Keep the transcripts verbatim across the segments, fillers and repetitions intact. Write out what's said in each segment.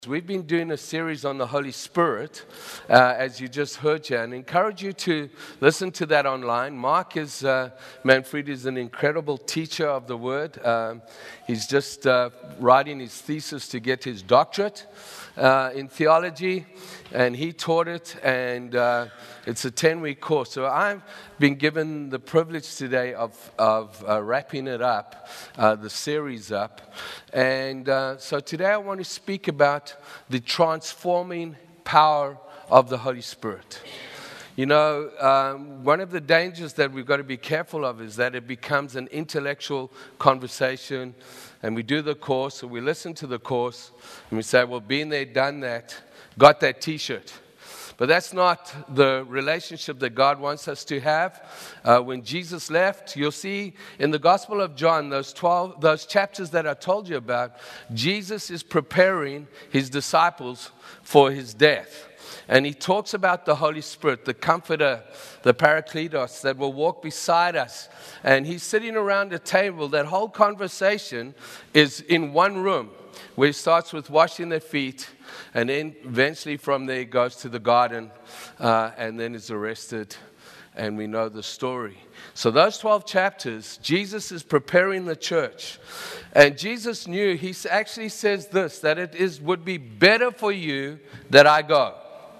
We've been doing a series on the Holy Spirit, uh, as you just heard here, and I encourage you to listen to that online. Mark is, uh, Manfred is an incredible teacher of the Word. Um, he's just uh, writing his thesis to get his doctorate uh, in theology, and he taught it, and uh, it's a ten-week course. So I've been given the privilege today of, of uh, wrapping it up, uh, the series up. And uh, so today I want to speak about the transforming power of the Holy Spirit. You know, um, one of the dangers that we've got to be careful of is that it becomes an intellectual conversation, and we do the course, or we listen to the course, and we say, well, been there, done that, got that T-shirt. But that's not the relationship that God wants us to have. Uh, when Jesus left, you'll see in the Gospel of John, those twelve, those chapters that I told you about, Jesus is preparing his disciples for his death. And he talks about the Holy Spirit, the Comforter, the Parakletos, that will walk beside us. And he's sitting around a table. That whole conversation is in one room, where he starts with washing their feet, and then eventually from there he goes to the garden, uh, and then is arrested, and we know the story. So those twelve chapters, Jesus is preparing the church, and Jesus knew, he actually says this, that it is would be better for you that I go.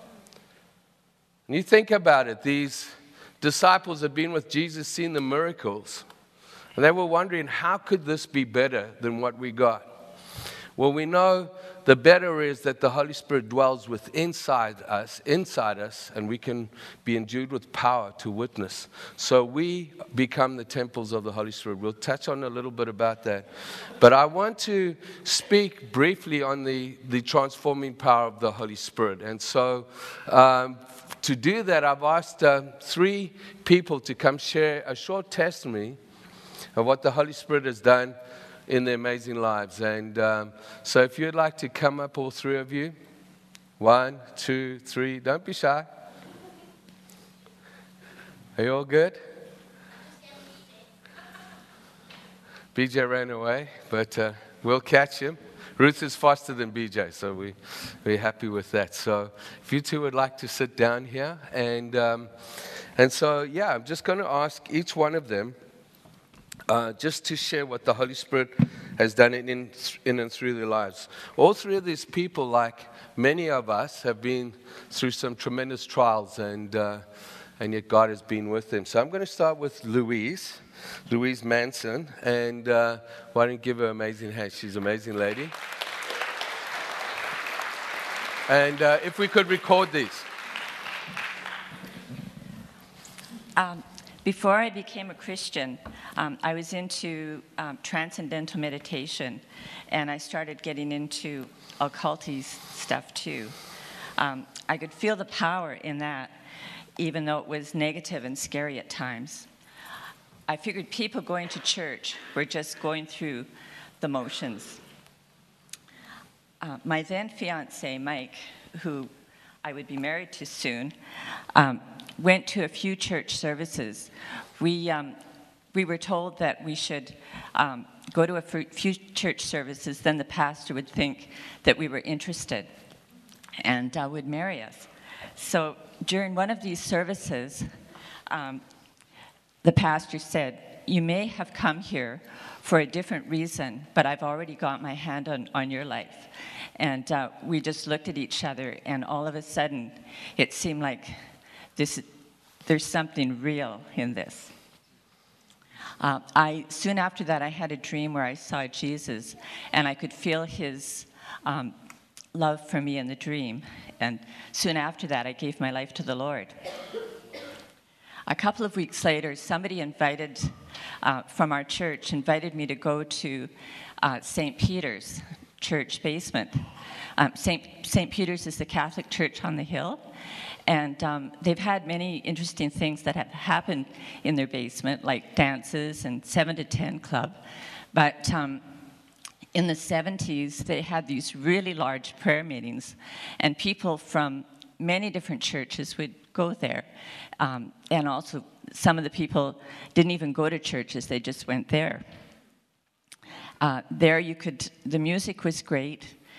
And you think about it, these disciples have been with Jesus, seen the miracles, and they were wondering, how could this be better than what we got? Well, we know the better is that the Holy Spirit dwells within inside us, inside us, and we can be endued with power to witness. So we become the temples of the Holy Spirit. We'll touch on a little bit about that. But I want to speak briefly on the, the transforming power of the Holy Spirit. And so um, to do that, I've asked uh, three people to come share a short testimony of what the Holy Spirit has done in their amazing lives. And um, so if you'd like to come up, all three of you. One, two, three. Don't be shy. Are you all good? B J ran away, but uh, we'll catch him. Ruth is faster than B J, so we, we're happy with that. So if you two would like to sit down here. And, um, and so, yeah, I'm just going to ask each one of them Uh, just to share what the Holy Spirit has done in, in, in and through their lives. All three of these people, like many of us, have been through some tremendous trials, and uh, and yet God has been with them. So I'm going to start with Louise, Louise Manson, and uh, why don't you give her an amazing hand? She's an amazing lady. And uh, if we could record these. Um. Before I became a Christian, um, I was into um, transcendental meditation, and I started getting into occulty stuff too. Um, I could feel the power in that, even though it was negative and scary at times. I figured people going to church were just going through the motions. Uh, my then fiancé, Mike, who I would be married to soon, um, went to a few church services. We um, we were told that we should um, go to a few church services, then the pastor would think that we were interested and uh, would marry us. So during one of these services, um, the pastor said, "You may have come here for a different reason, but I've already got my hand on, on your life." And uh, we just looked at each other, and all of a sudden, it seemed like this, there's something real in this. Uh, I soon after that, I had a dream where I saw Jesus, and I could feel his um, love for me in the dream. And soon after that, I gave my life to the Lord. A couple of weeks later, somebody invited, uh, from our church, invited me to go to uh, Saint Peter's church basement. Um, Saint Saint Peter's is the Catholic church on the hill, and um, they've had many interesting things that have happened in their basement, like dances and seven to ten club. But um, in the seventies, they had these really large prayer meetings, and people from many different churches would go there. Um, and also, some of the people didn't even go to churches, they just went there. Uh, there you could, the music was great.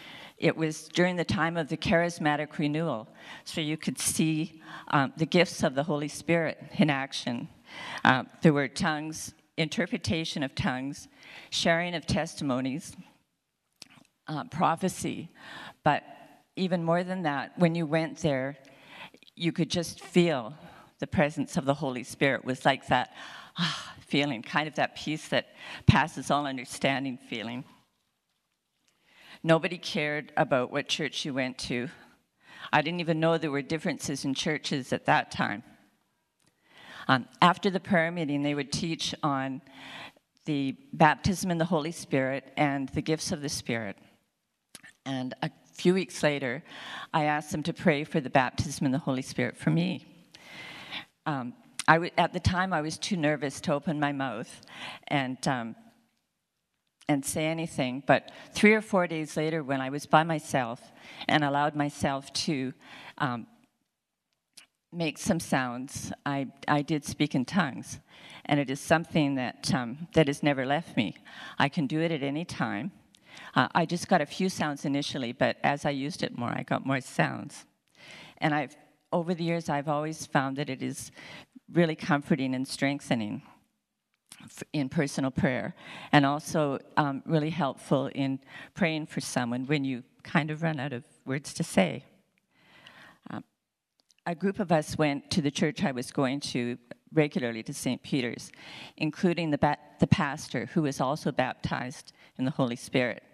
it was during the time of the charismatic renewal, so you could see um, the gifts of the Holy Spirit in action. Uh, there were tongues, interpretation of tongues, sharing of testimonies, uh, prophecy. But even more than that, when you went there, you could just feel the presence of the Holy Spirit. It was like that ah, feeling, kind of that peace that passes all understanding feeling. Nobody cared about what church you went to. I didn't even know there were differences in churches at that time. Um, after the prayer meeting, they would teach on the baptism in the Holy Spirit and the gifts of the Spirit. And a few weeks later, I asked them to pray for the baptism in the Holy Spirit for me. Um, I w- at the time, I was too nervous to open my mouth and um, and say anything. But three or four days later, when I was by myself and allowed myself to um, make some sounds, I, I did speak in tongues. And it is something that um, that has never left me. I can do it at any time. Uh, I just got a few sounds initially, but as I used it more, I got more sounds. And I've over the years, I've always found that it is really comforting and strengthening in personal prayer, and also um, really helpful in praying for someone when you kind of run out of words to say. Um, a group of us went to the church I was going to regularly, to Saint Peter's, including the, ba- the pastor, who was also baptized in the Holy Spirit.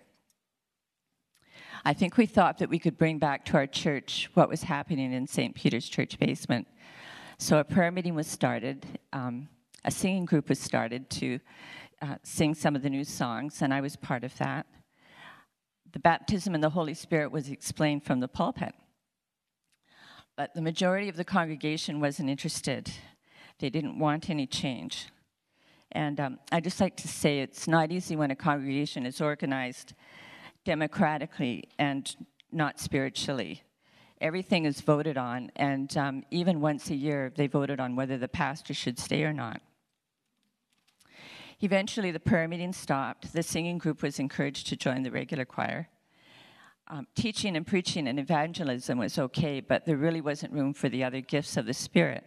I think we thought that we could bring back to our church what was happening in Saint Peter's church basement. So a prayer meeting was started. Um, a singing group was started to uh, sing some of the new songs, and I was part of that. The baptism in the Holy Spirit was explained from the pulpit. But the majority of the congregation wasn't interested. They didn't want any change. And um, I'd just like to say it's not easy when a congregation is organized democratically and not spiritually. Everything is voted on, and um, even once a year, they voted on whether the pastor should stay or not. Eventually, the prayer meeting stopped. The singing group was encouraged to join the regular choir. Um, teaching and preaching and evangelism was okay, but there really wasn't room for the other gifts of the Spirit.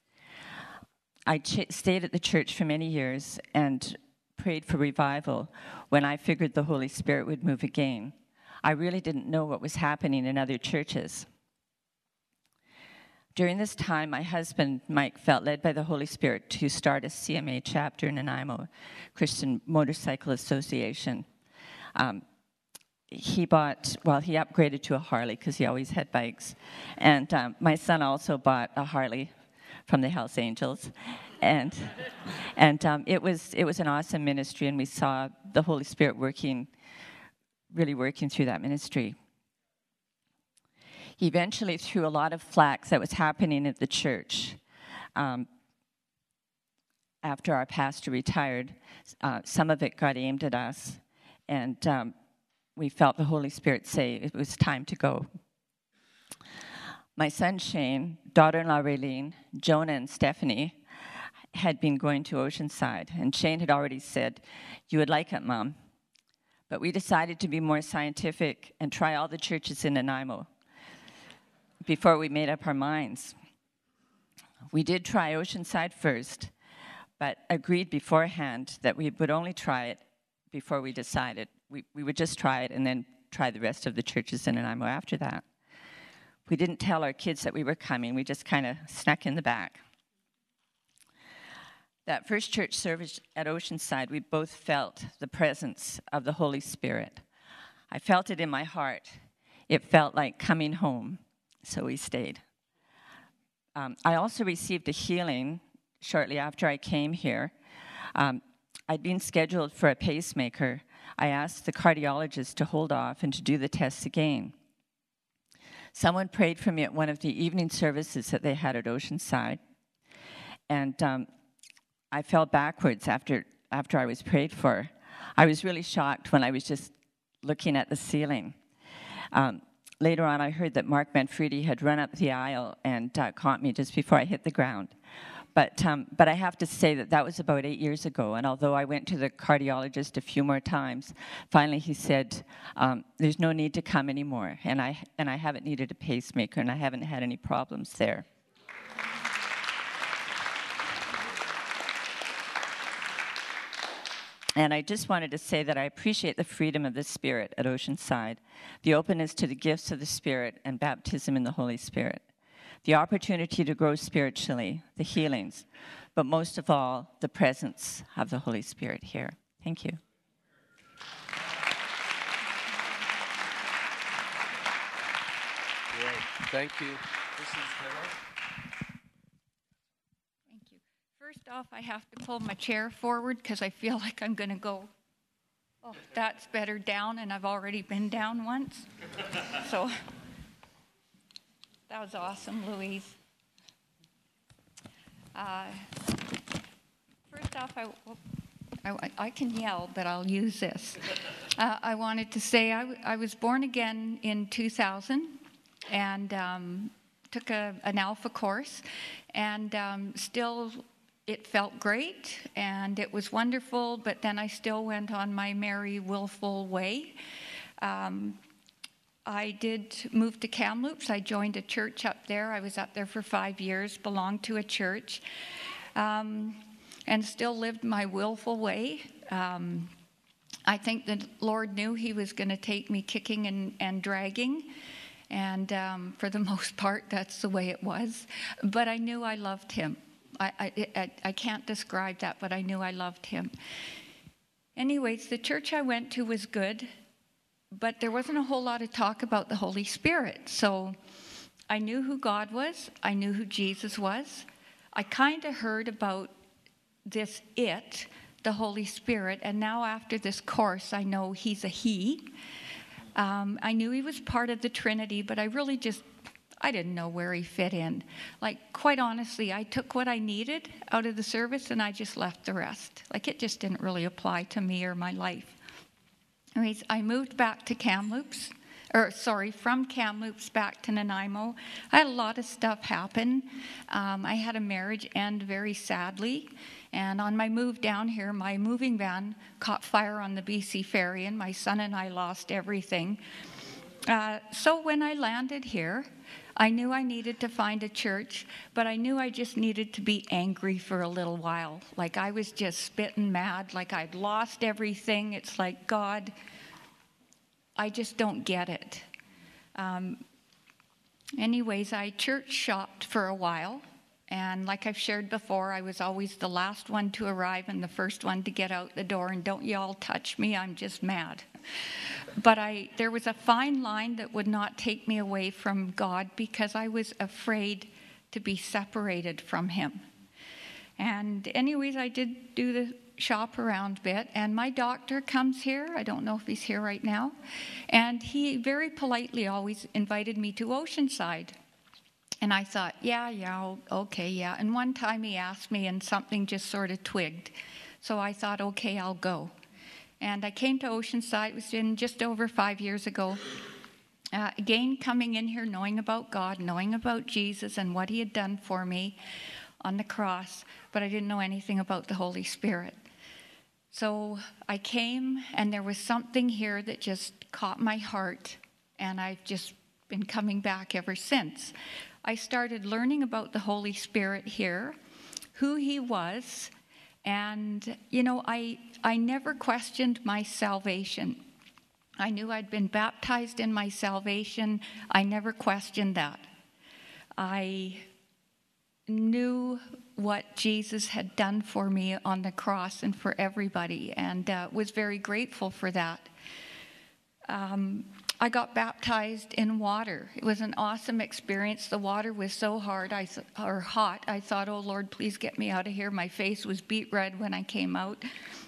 I ch- stayed at the church for many years and prayed for revival when I figured the Holy Spirit would move again. I really didn't know what was happening in other churches. During this time, my husband, Mike, felt led by the Holy Spirit to start a C M A chapter in Nanaimo, Christian Motorcycle Association. Um, he bought, well, he upgraded to a Harley because he always had bikes. And um, my son also bought a Harley from the Hells Angels. And and um, it was it was an awesome ministry, and we saw the Holy Spirit working, really working through that ministry. He eventually threw a lot of flack that was happening at the church. Um, after our pastor retired, uh, some of it got aimed at us, and um, we felt the Holy Spirit say it was time to go. My son Shane, daughter-in-law Raylene, Jonah, and Stephanie had been going to Oceanside, and Shane had already said, "You would like it, Mom." But we decided to be more scientific and try all the churches in Nanaimo before we made up our minds. We did try Oceanside first, but agreed beforehand that we would only try it before we decided. We, we would just try it and then try the rest of the churches in Nanaimo after that. We didn't tell our kids that we were coming. We just kind of snuck in the back. That first church service at Oceanside, we both felt the presence of the Holy Spirit. I felt it in my heart. It felt like coming home, so we stayed. Um, I also received a healing shortly after I came here. Um, I'd been scheduled for a pacemaker. I asked the cardiologist to hold off and to do the tests again. Someone prayed for me at one of the evening services that they had at Oceanside, and um, I fell backwards after after I was prayed for. I was really shocked when I was just looking at the ceiling. Um, later on, I heard that Mark Manfredi had run up the aisle and uh, caught me just before I hit the ground. But, um, but I have to say that that was about eight years ago. And although I went to the cardiologist a few more times, finally he said, um, there's no need to come anymore. And I, and I haven't needed a pacemaker, and I haven't had any problems there. And I just wanted to say that I appreciate the freedom of the Spirit at Oceanside, the openness to the gifts of the Spirit and baptism in the Holy Spirit, the opportunity to grow spiritually, the healings, but most of all, the presence of the Holy Spirit here. Thank you. Great. Thank you. This is Heather. First off, I have to pull my chair forward because I feel like I'm going to go, oh, that's better down, and I've already been down once. So that was awesome, Louise. Uh, first off, I, I, I can yell, but I'll use this. Uh, I wanted to say I, I was born again in two thousand and um, took a, an Alpha course, and um, still... It felt great, and it was wonderful, but then I still went on my merry, willful way. Um, I did move to Kamloops. I joined a church up there. I was up there for five years, belonged to a church, um, and still lived my willful way. Um, I think the Lord knew He was going to take me kicking and, and dragging, and um, for the most part, that's the way it was. But I knew I loved Him. I, I, I can't describe that, but I knew I loved Him. Anyways, the church I went to was good, but there wasn't a whole lot of talk about the Holy Spirit. So I knew who God was. I knew who Jesus was. I kind of heard about this it, the Holy Spirit, and now after this course, I know He's a He. Um, I knew He was part of the Trinity, but I really just I didn't know where He fit in. Like, quite honestly, I took what I needed out of the service and I just left the rest. Like, it just didn't really apply to me or my life. Anyways, I moved back to Kamloops, or sorry, from Kamloops back to Nanaimo. I had a lot of stuff happen. Um, I had a marriage end very sadly. And on my move down here, my moving van caught fire on the B C ferry, and my son and I lost everything. Uh, so when I landed here, I knew I needed to find a church, but I knew I just needed to be angry for a little while. Like, I was just spitting mad, like I'd lost everything. It's like, God, I just don't get it. Um, anyways, I church shopped for a while, and like I've shared before, I was always the last one to arrive and the first one to get out the door, and don't y'all touch me, I'm just mad. But I, there was a fine line that would not take me away from God because I was afraid to be separated from Him. And anyways, I did do the shop around bit, and my doctor comes here. I don't know if he's here right now. And he very politely always invited me to Oceanside. And I thought, yeah, yeah, okay, yeah. And one time he asked me, and something just sort of twigged. So I thought, okay, I'll go. And I came to Oceanside. It was in just over five years ago. Uh, again, coming in here, knowing about God, knowing about Jesus and what He had done for me on the cross, but I didn't know anything about the Holy Spirit. So I came, and there was something here that just caught my heart, and I've just been coming back ever since. I started learning about the Holy Spirit here, who He was, and, you know, I, I never questioned my salvation. I knew I'd been baptized in my salvation. I never questioned that. I knew what Jesus had done for me on the cross and for everybody, and uh, was very grateful for that. Um, I got baptized in water. It was an awesome experience. The water was so hard, I th- or hot, I thought, oh, Lord, please get me out of here. My face was beet red when I came out.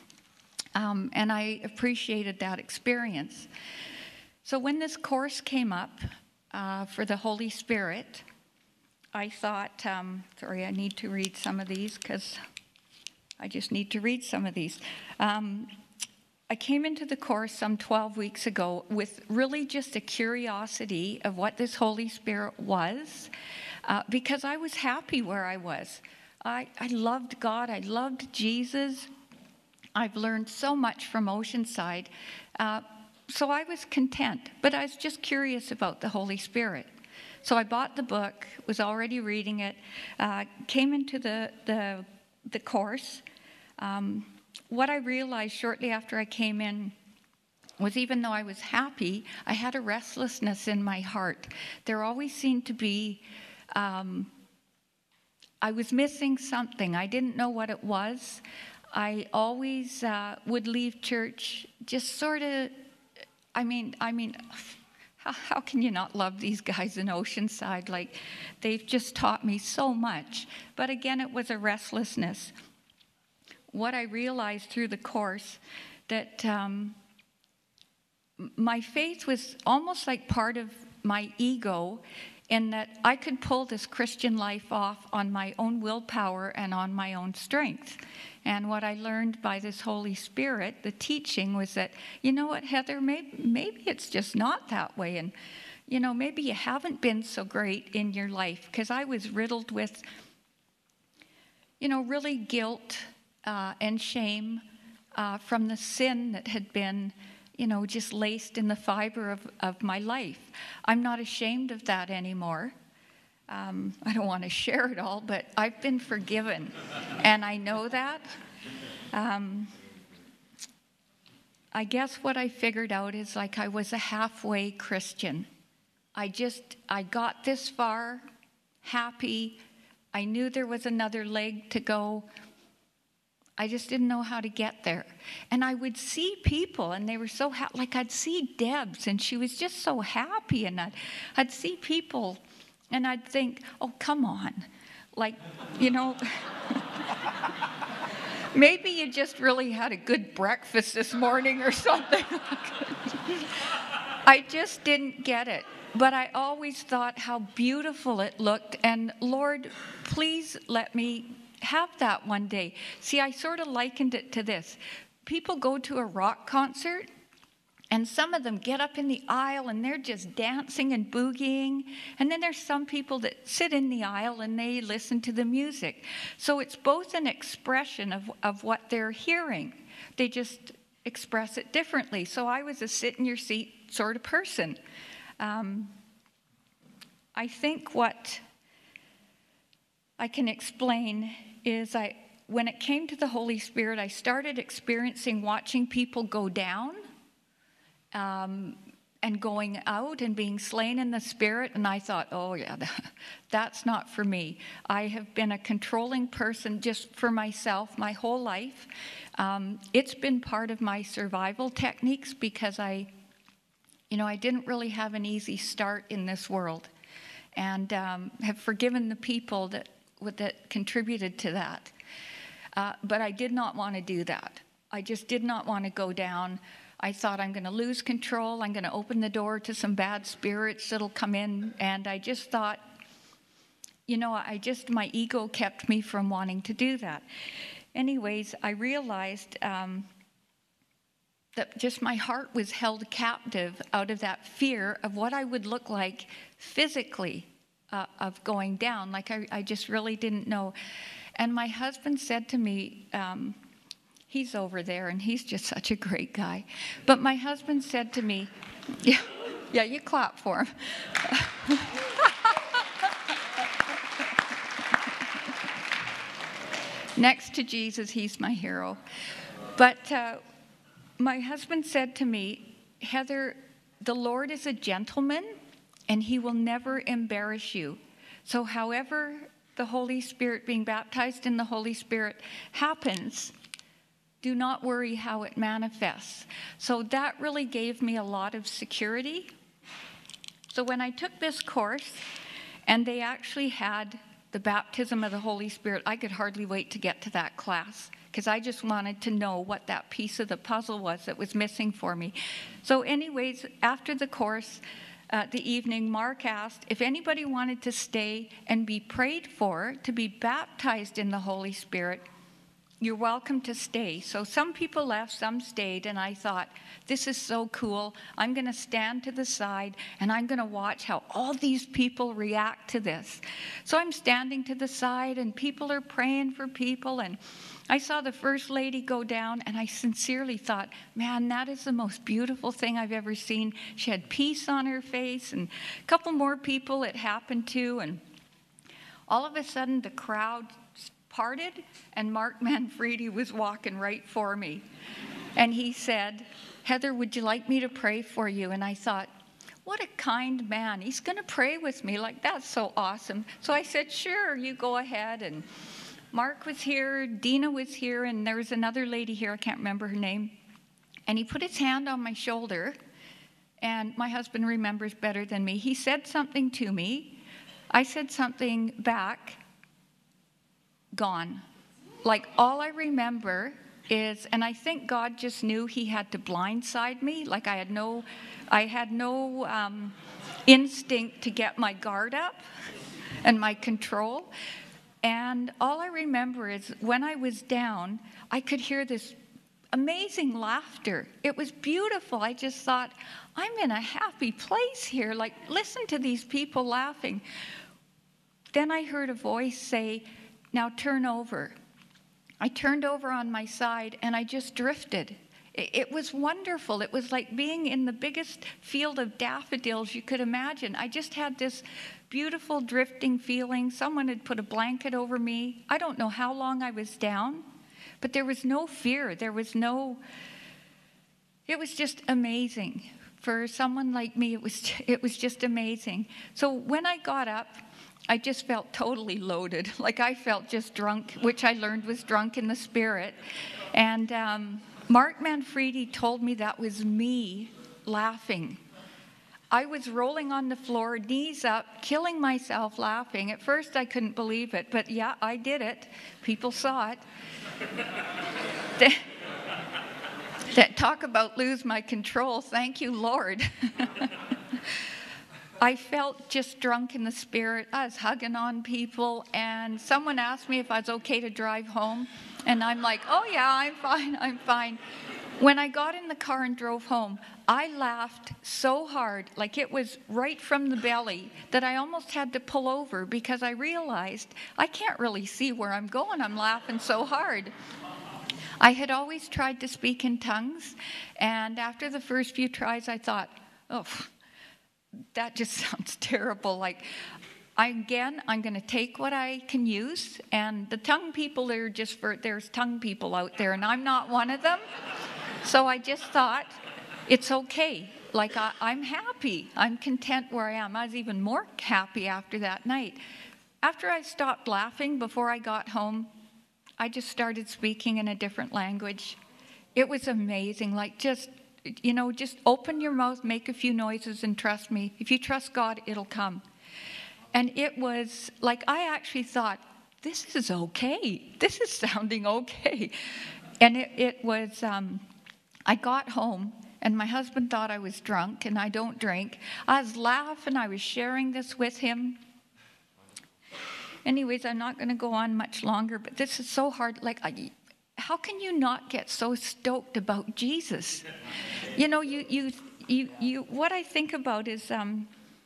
Um, and I appreciated that experience. So when this course came up uh, for the Holy Spirit, I thought, um, sorry, I need to read some of these because I just need to read some of these. Um, I came into the course some twelve weeks ago with really just a curiosity of what this Holy Spirit was, uh, because I was happy where I was. I, I loved God. I loved Jesus. I've learned so much from Oceanside. Uh, so I was content, but I was just curious about the Holy Spirit. So I bought the book, was already reading it, uh, came into the, the, the course. Um, what I realized shortly after I came in was even though I was happy, I had a restlessness in my heart. There always seemed to be, um, I was missing something. I didn't know what it was. I always uh, would leave church just sort of, I mean, I mean, how, how can you not love these guys in Oceanside? Like, they've just taught me so much. But again, it was a restlessness. What I realized through the course, that um, my faith was almost like part of my ego, in that I could pull this Christian life off on my own willpower and on my own strength. And what I learned by this Holy Spirit, the teaching, was that, you know what, Heather, maybe, maybe it's just not that way. And, you know, maybe you haven't been so great in your life. Because I was riddled with, you know, really guilt uh, and shame uh, from the sin that had been, you know, just laced in the fiber of, of my life. I'm not ashamed of that anymore. Um, I don't want to share it all, but I've been forgiven, and I know that. Um, I guess what I figured out is like I was a halfway Christian. I just, I got this far, happy. I knew there was another leg to go. I just didn't know how to get there. And I would see people, and they were so happy. Like I'd see Debs, and she was just so happy. And I'd, I'd see people, and I'd think, oh, come on. Like, you know, maybe you just really had a good breakfast this morning or something. I just didn't get it. But I always thought how beautiful it looked. And Lord, please let me have that one day. See, I sort of likened it to this. People go to a rock concert, and some of them get up in the aisle and they're just dancing and boogieing. And then there's some people that sit in the aisle and they listen to the music. So it's both an expression of, of what they're hearing. They just express it differently. So I was a sit-in-your-seat sort of person. Um, I think what I can explain is I, when it came to the Holy Spirit, I started experiencing watching people go down um, and going out and being slain in the Spirit. And I thought, oh yeah, that's not for me. I have been a controlling person just for myself my whole life. Um, it's been part of my survival techniques because I, you know, I didn't really have an easy start in this world, and um, have forgiven the people that that contributed to that. Uh, but I did not want to do that. I just did not want to go down. I thought, I'm going to lose control. I'm going to open the door to some bad spirits that'll come in. And I just thought, you know, I just, my ego kept me from wanting to do that. Anyways, I realized um, that just my heart was held captive out of that fear of what I would look like physically. Uh, of going down, like I, I just really didn't know. And my husband said to me, um, he's over there and he's just such a great guy. But my husband said to me, yeah, yeah, you clap for him. Next to Jesus, he's my hero. But uh, my husband said to me, Heather, the Lord is a gentleman, and he will never embarrass you. So however the Holy Spirit, being baptized in the Holy Spirit happens, do not worry how it manifests. So that really gave me a lot of security. So when I took this course, and they actually had the baptism of the Holy Spirit, I could hardly wait to get to that class, because I just wanted to know what that piece of the puzzle was that was missing for me. So anyways, after the course, Uh, the evening, Mark asked if anybody wanted to stay and be prayed for to be baptized in the Holy Spirit. you're welcome to stay. So some people left, some stayed, and I thought, this is so cool. I'm going to stand to the side, and I'm going to watch how all these people react to this. So I'm standing to the side, and people are praying for people, and I saw the First Lady go down, and I sincerely thought, man, that is the most beautiful thing I've ever seen. She had peace on her face, and a couple more people it happened to, and all of a sudden the crowd parted, and Mark Manfredi was walking right for me. And he said, Heather, would you like me to pray for you? And I thought, what a kind man. He's going to pray with me. Like, that's so awesome. So I said, sure, you go ahead. And Mark was here, Dina was here, and there was another lady here, I can't remember her name. And he put his hand on my shoulder, and my husband remembers better than me. He said something to me. I said something back. Gone. Like, all I remember is, and I think God just knew he had to blindside me. Like, I had no, I had no um, instinct to get my guard up and my control. And all I remember is when I was down, I could hear this amazing laughter. It was beautiful. I just thought, I'm in a happy place here. Like, listen to these people laughing. Then I heard a voice say, now turn over. I turned over on my side, and I just drifted. It was wonderful. It was like being in the biggest field of daffodils you could imagine. I just had this beautiful drifting feeling. Someone had put a blanket over me. I don't know how long I was down, but there was no fear. There was no, it was just amazing. For someone like me, it was it was just amazing. So when I got up, I just felt totally loaded. Like, I felt just drunk, which I learned was drunk in the spirit. And um, Mark Manfredi told me that was me laughing. I was rolling on the floor, knees up, killing myself laughing. At first, I couldn't believe it, but yeah, I did it. People saw it. that, that talk about lose my control. Thank you, Lord. I felt just drunk in the spirit. I was hugging on people, and someone asked me if I was okay to drive home, and I'm like, oh yeah, I'm fine, I'm fine. When I got in the car and drove home, I laughed so hard, like it was right from the belly, that I almost had to pull over because I realized I can't really see where I'm going. I'm laughing so hard. I had always tried to speak in tongues, and after the first few tries, I thought, oh, that just sounds terrible. Like, I, again, I'm going to take what I can use. And the tongue people are just for, there's tongue people out there, and I'm not one of them. So I just thought, it's okay. Like, I, I'm happy. I'm content where I am. I was even more happy after that night. After I stopped laughing, before I got home, I just started speaking in a different language. It was amazing. Like, just... You know, just open your mouth, make a few noises, and trust me. If you trust God, it'll come. And it was like, I actually thought, this is okay. This is sounding okay. And it, it was, um, I got home, and my husband thought I was drunk, and I don't drink. I was laughing. I was sharing this with him. Anyways, I'm not going to go on much longer, but this is so hard. Like, I... How can you not get so stoked about Jesus? You know, you, you, you, you. What I think about is, um,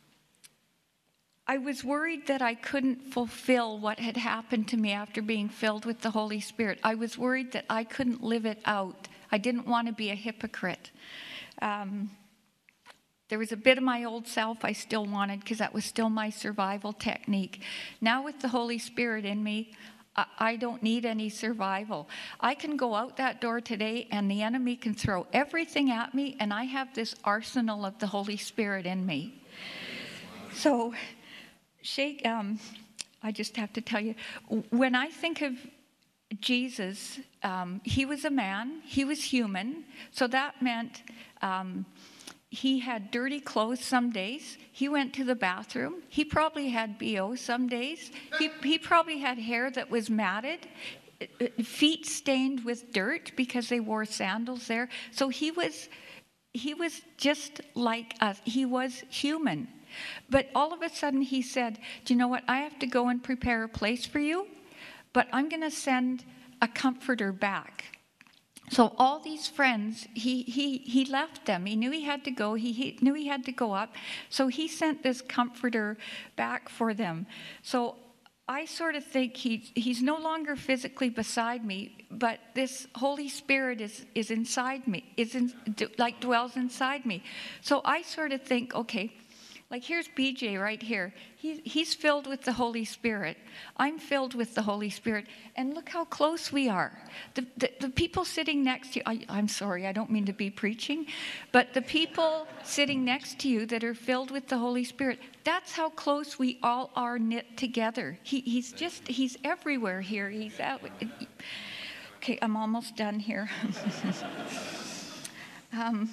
I was worried that I couldn't fulfill what had happened to me after being filled with the Holy Spirit. I was worried that I couldn't live it out. I didn't want to be a hypocrite. Um, there was a bit of my old self I still wanted, because that was still my survival technique. Now with the Holy Spirit in me, I don't need any survival. I can go out that door today, and the enemy can throw everything at me, and I have this arsenal of the Holy Spirit in me. So, shake. Um, I just have to tell you, when I think of Jesus, um, he was a man, he was human, so that meant um, he had dirty clothes some days. He went to the bathroom. He probably had B O some days. He, he probably had hair that was matted, feet stained with dirt because they wore sandals there. So he was, he was just like us. He was human. But all of a sudden he said, do you know what? I have to go and prepare a place for you, but I'm going to send a comforter back. So all these friends, he he he left them. He knew he had to go. He, he knew he had to go up. So he sent this comforter back for them. So I sort of think he he's no longer physically beside me, but this Holy Spirit is is inside me, is in, like dwells inside me. So I sort of think, okay, like here's B J right here. He, he's filled with the Holy Spirit. I'm filled with the Holy Spirit. And look how close we are. The, the, the people sitting next to you, I, I'm sorry, I don't mean to be preaching, but the people sitting next to you that are filled with the Holy Spirit, that's how close we all are knit together. He, he's just, he's everywhere here. He's out. Okay, I'm almost done here. um,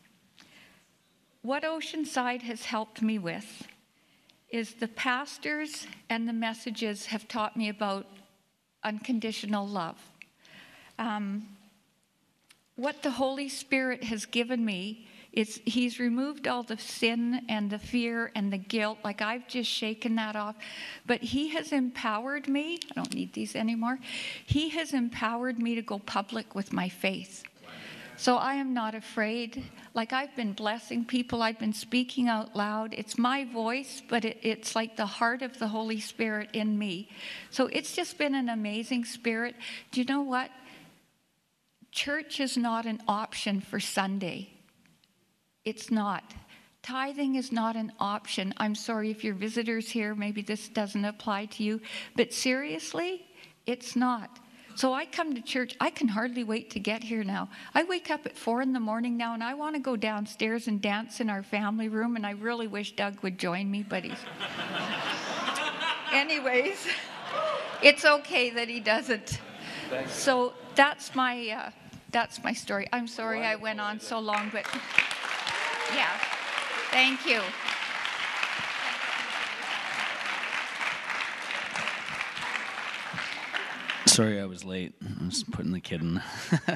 What Oceanside has helped me with is the pastors and the messages have taught me about unconditional love. Um, what the Holy Spirit has given me is he's removed all the sin and the fear and the guilt, like I've just shaken that off. But he has empowered me. I don't need these anymore. He has empowered me to go public with my faith. So I am not afraid. Like I've been blessing people. I've been speaking out loud. It's my voice, but it, it's like the heart of the Holy Spirit in me. So it's just been an amazing spirit. Do you know what? Church is not an option for Sunday. It's not. Tithing is not an option. I'm sorry if you're visitors here, maybe this doesn't apply to you. But seriously, it's not. So I come to church, I can hardly wait to get here now. I wake up at four in the morning now, and I want to go downstairs and dance in our family room, and I really wish Doug would join me, but he's... Anyways, it's okay that he doesn't. So that's my, uh, that's my story. I'm sorry I went on so long, but yeah, thank you. Sorry I was late. I was putting the kid in.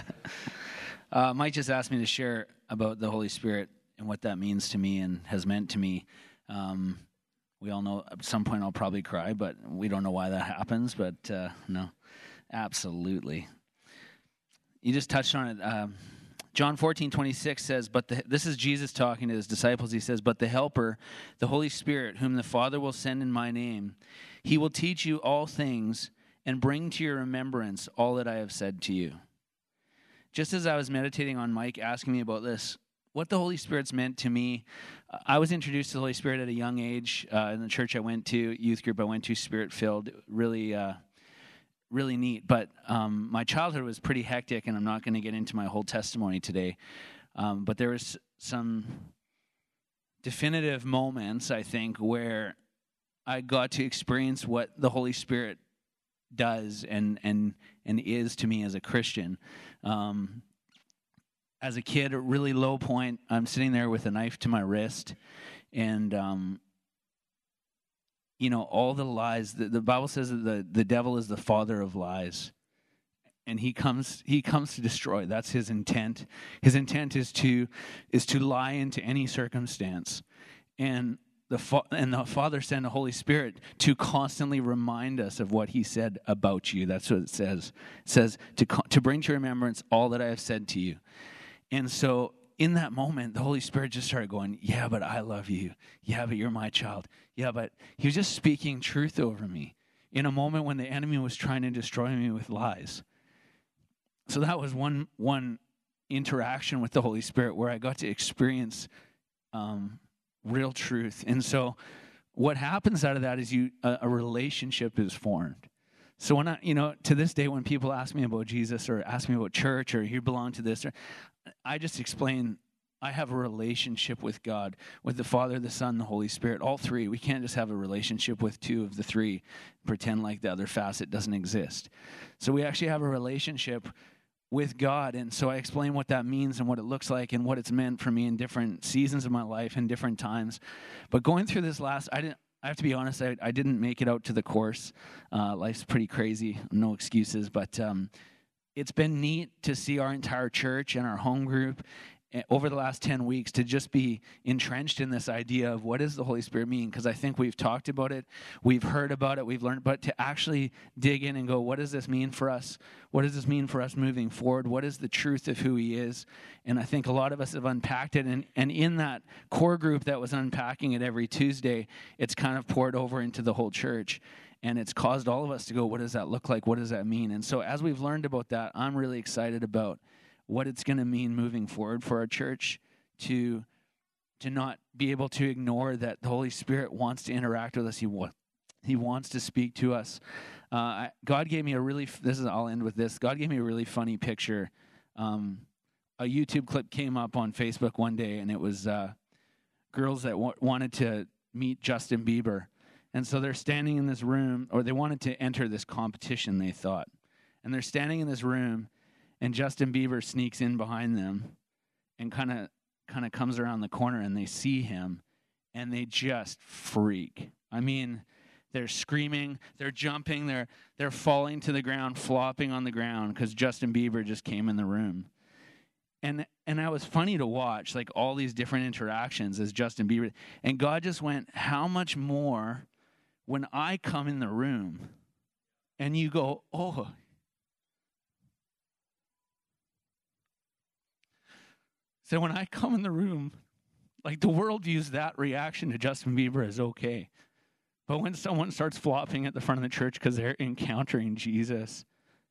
uh, Mike just asked me to share about the Holy Spirit and what that means to me and has meant to me. Um, we all know at some point I'll probably cry, but we don't know why that happens. But uh, no, absolutely. You just touched on it. Um, John fourteen twenty-six says, but the, this is Jesus talking to his disciples. He says, but the Helper, the Holy Spirit, whom the Father will send in my name, he will teach you all things and bring to your remembrance all that I have said to you. Just as I was meditating on Mike asking me about this, what the Holy Spirit's meant to me, I was introduced to the Holy Spirit at a young age uh, in the church I went to, youth group I went to, Spirit-filled, really, uh, really neat. But um, my childhood was pretty hectic, and I'm not going to get into my whole testimony today. Um, but there was some definitive moments, I think, where I got to experience what the Holy Spirit does and and and is to me as a Christian. Um, as a kid, a really low point, I'm sitting there with a knife to my wrist, and um, you know, all the lies. The, the Bible says that the, the devil is the father of lies, and he comes he comes to destroy. That's his intent. His intent is to is to lie into any circumstance, and The fa- and the Father sent the Holy Spirit to constantly remind us of what he said about you. That's what it says. It says to co- to bring to remembrance all that I have said to you. And so in that moment, the Holy Spirit just started going, yeah, but I love you. Yeah, but you're my child. Yeah, but he was just speaking truth over me in a moment when the enemy was trying to destroy me with lies. So that was one one interaction with the Holy Spirit where I got to experience um real truth. And so what happens out of that is you a, a relationship is formed. So when I, you know, to this day, when people ask me about Jesus or ask me about church or you belong to this, or I just explain I have a relationship with God, with the Father, the Son, the Holy Spirit, all three. We can't just have a relationship with two of the three, pretend like the other facet doesn't exist. So we actually have a relationship with God, and so I explain what that means and what it looks like and what it's meant for me in different seasons of my life and different times. But going through this last, I didn't. I have to be honest, I, I didn't make it out to the course. Uh, life's pretty crazy, no excuses, but um, it's been neat to see our entire church and our home group over the last ten weeks to just be entrenched in this idea of what does the Holy Spirit mean? Because I think we've talked about it, we've heard about it, we've learned, but to actually dig in and go, what does this mean for us? What does this mean for us moving forward? What is the truth of who he is? And I think a lot of us have unpacked it, and, and in that core group that was unpacking it every Tuesday, it's kind of poured over into the whole church. And it's caused all of us to go, what does that look like? What does that mean? And so as we've learned about that, I'm really excited about what it's going to mean moving forward for our church to, to not be able to ignore that the Holy Spirit wants to interact with us. He, wa- he wants to speak to us. Uh, I, God gave me a really, this is, I'll end with this. God gave me a really funny picture. Um, a YouTube clip came up on Facebook one day, and it was uh, girls that w- wanted to meet Justin Bieber. And so they're standing in this room, or they wanted to enter this competition, they thought. And they're standing in this room, and Justin Bieber sneaks in behind them and kind of kind of comes around the corner, and they see him, and they just freak. I mean, they're screaming, they're jumping, they're they're falling to the ground, flopping on the ground because Justin Bieber just came in the room. And and that was funny to watch, like all these different interactions as Justin Bieber. And God just went, how much more when I come in the room and you go, oh. So when I come in the room, like the world views that reaction to Justin Bieber as okay. But when someone starts flopping at the front of the church because they're encountering Jesus,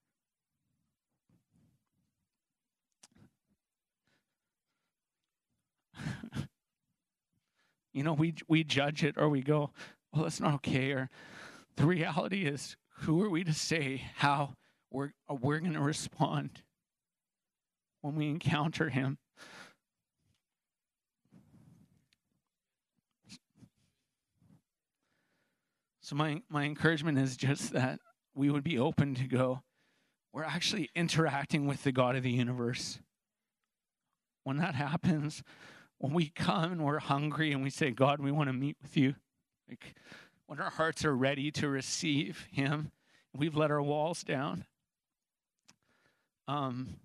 you know, we we judge it, or we go, well, that's not okay. Or the reality is, who are we to say how we're we're going to respond when we encounter him? So my my encouragement is just that we would be open to go, we're actually interacting with the God of the universe. When that happens, when we come and we're hungry and we say, God, we want to meet with you, like when our hearts are ready to receive him, we've let our walls down. Um,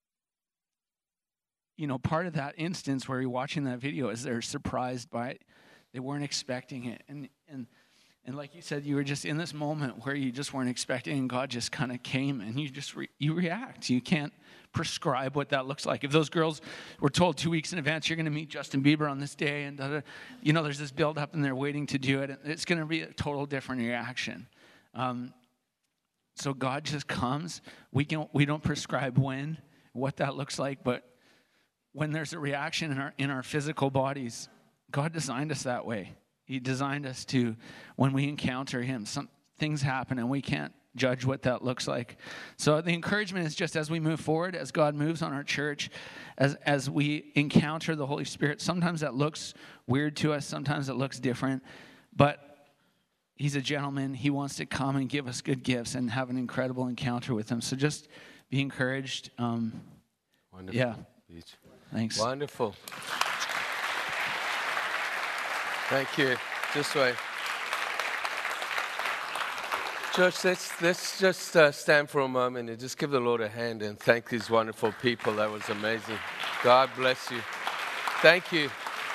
you know, part of that instance where you're watching that video is they're surprised by it. They weren't expecting it. And and and like you said, you were just in this moment where you just weren't expecting, and God just kind of came, and you just re- you react. You can't prescribe what that looks like. If those girls were told two weeks in advance, you're going to meet Justin Bieber on this day, and da, da, you know, there's this build up, and they're waiting to do it. It's going to be a total different reaction. Um, so God just comes. We can we don't prescribe when, what that looks like, but when there's a reaction in our in our physical bodies, God designed us that way. He designed us to, when we encounter him, some things happen and we can't judge what that looks like. So the encouragement is just as we move forward, as God moves on our church, as as we encounter the Holy Spirit, sometimes that looks weird to us, sometimes it looks different, but he's a gentleman. He wants to come and give us good gifts and have an incredible encounter with him. So just be encouraged. Um, Wonderful. Yeah. Beach. Thanks. Wonderful. Thank you. This way. Church, let's, let's just uh, stand for a moment and just give the Lord a hand and thank these wonderful people. That was amazing. God bless you. Thank you.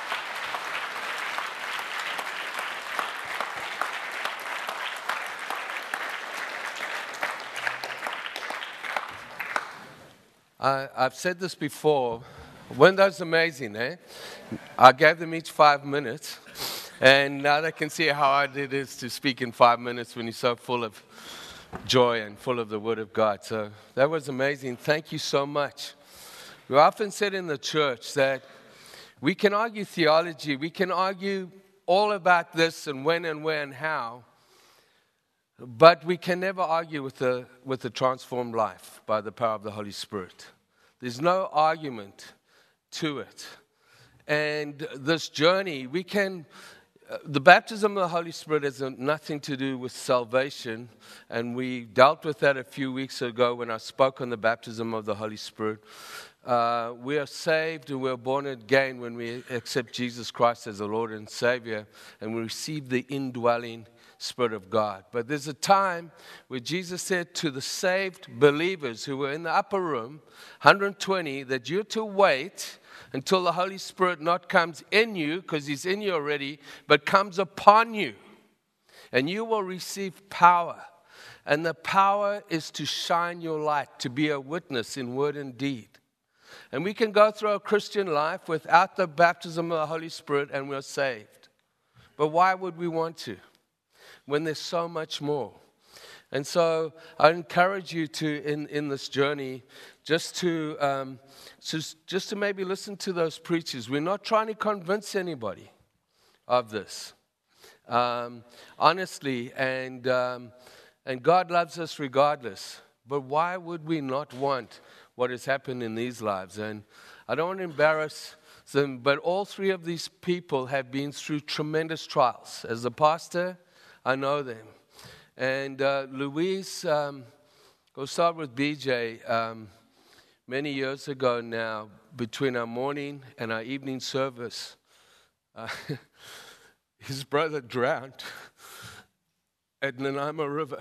I, I've said this before. Weren't those amazing, eh? I gave them each five minutes, and now they can see how hard it is to speak in five minutes when you're so full of joy and full of the Word of God. So that was amazing. Thank you so much. We often said in the church that we can argue theology, we can argue all about this and when and where and how, but we can never argue with the, with the transformed life by the power of the Holy Spirit. There's no argument to it. And this journey, we can, uh, the baptism of the Holy Spirit has nothing to do with salvation. And we dealt with that a few weeks ago when I spoke on the baptism of the Holy Spirit. Uh, we are saved and we're born again when we accept Jesus Christ as the Lord and Savior, and we receive the indwelling Spirit of God. But there's a time where Jesus said to the saved believers who were in the upper room, one hundred twenty, that you're to wait until the Holy Spirit not comes in you, because he's in you already, but comes upon you. And you will receive power. And the power is to shine your light, to be a witness in word and deed. And we can go through our Christian life without the baptism of the Holy Spirit and we're saved. But why would we want to when there's so much more? And so I encourage you to, in, in this journey, just to, um, just, just to maybe listen to those preachers. We're not trying to convince anybody of this. Um, honestly, and, um, and God loves us regardless. But why would we not want what has happened in these lives? And I don't want to embarrass them, but all three of these people have been through tremendous trials. As a pastor, I know them. And uh, Louise, um, we'll start with B J. Um, many years ago now, between our morning and our evening service, uh, his brother drowned at Nanaimo River.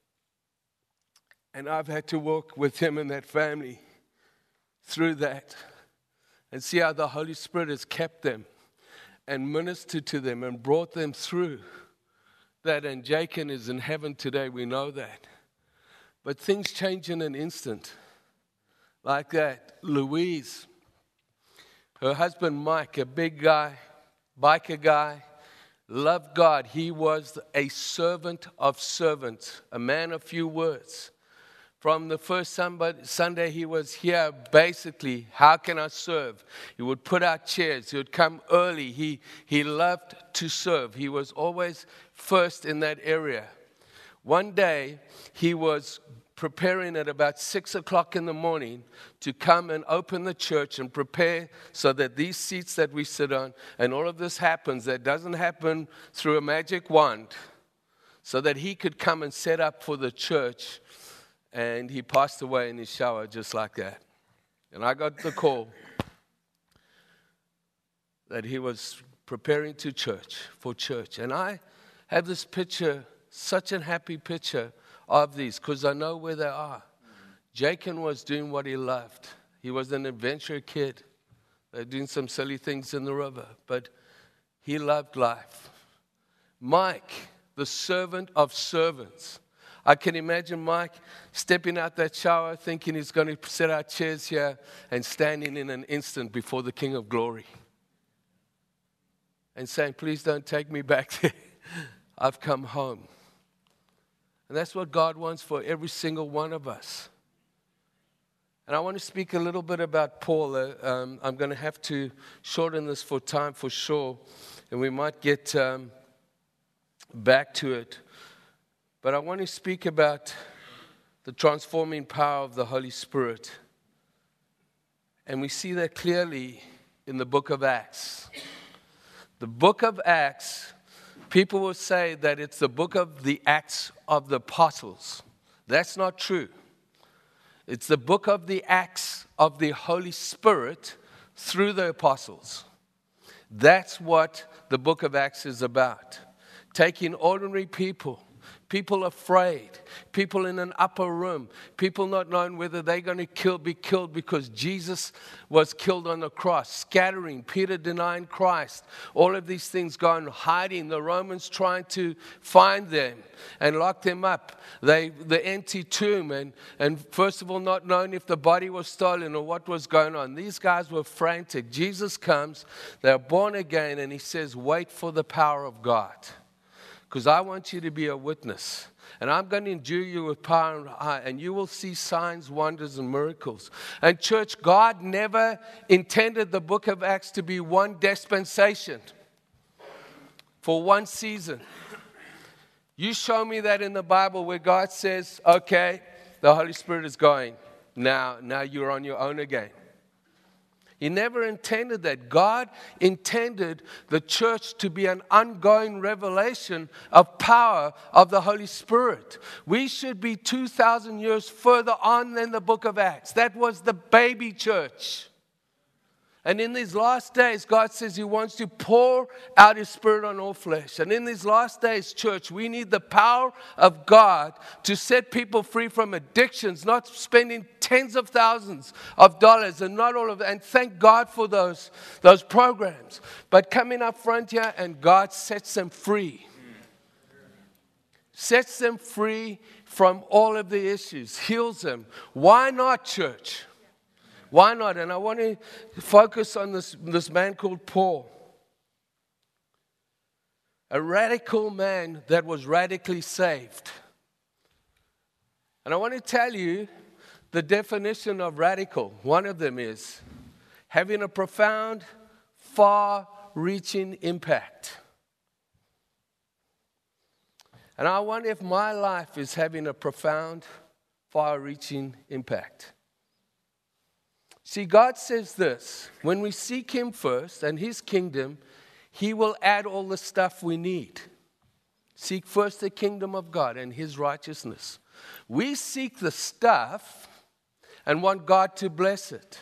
And I've had to walk with him and that family through that and see how the Holy Spirit has kept them and ministered to them and brought them through that. And Jacob is in heaven today, we know that. But things change in an instant. Like that, Louise, her husband Mike, a big guy, biker guy, loved God. He was a servant of servants, a man of few words. From the first Sunday he was here, basically, how can I serve? He would put out chairs. He would come early. He, he loved to serve. He was always first in that area. One day, he was preparing at about six o'clock in the morning to come and open the church and prepare so that these seats that we sit on and all of this happens, that doesn't happen through a magic wand, so that he could come and set up for the church. And he passed away in his shower just like that. And I got the call that he was preparing to church, for church. And I have this picture, such a happy picture of these, because I know where they are. Jacob was doing what he loved. He was an adventure kid. They're doing some silly things in the river, but he loved life. Mike, the servant of servants. I can imagine Mike stepping out that shower thinking he's going to set out chairs here and standing in an instant before the King of Glory and saying, please don't take me back there. I've come home. And that's what God wants for every single one of us. And I want to speak a little bit about Paul. Uh, um, I'm going to have to shorten this for time for sure, and we might get um, back to it. But I want to speak about the transforming power of the Holy Spirit. And we see that clearly in the book of Acts. The book of Acts, people will say that it's the book of the Acts of the Apostles. That's not true. It's the book of the Acts of the Holy Spirit through the apostles. That's what the book of Acts is about. Taking ordinary people, people afraid, people in an upper room, people not knowing whether they're going to kill, be killed because Jesus was killed on the cross, scattering, Peter denying Christ, all of these things going, hiding, the Romans trying to find them and lock them up, they, the empty tomb, and, and first of all not knowing if the body was stolen or what was going on. These guys were frantic. Jesus comes, they're born again, and he says, wait for the power of God. Because I want you to be a witness. And I'm going to endue you with power, and you will see signs, wonders, and miracles. And church, God never intended the book of Acts to be one dispensation for one season. You show me that in the Bible where God says, okay, the Holy Spirit is going. Now, now you're on your own again. He never intended that. God intended the church to be an ongoing revelation of power of the Holy Spirit. We should be two thousand years further on than the book of Acts. That was the baby church. And in these last days, God says He wants to pour out His Spirit on all flesh. And in these last days, church, we need the power of God to set people free from addictions, not spending tens of thousands of dollars and not all of it. And thank God for those, those programs. But coming up front here and God sets them free. Sets them free from all of the issues, heals them. Why not, church? Why not? And I want to focus on this, this man called Paul. A radical man that was radically saved. And I want to tell you the definition of radical. One of them is having a profound, far-reaching impact. And I wonder if my life is having a profound, far-reaching impact. See, God says this, when we seek Him first and His kingdom, He will add all the stuff we need. Seek first the kingdom of God and His righteousness. We seek the stuff and want God to bless it.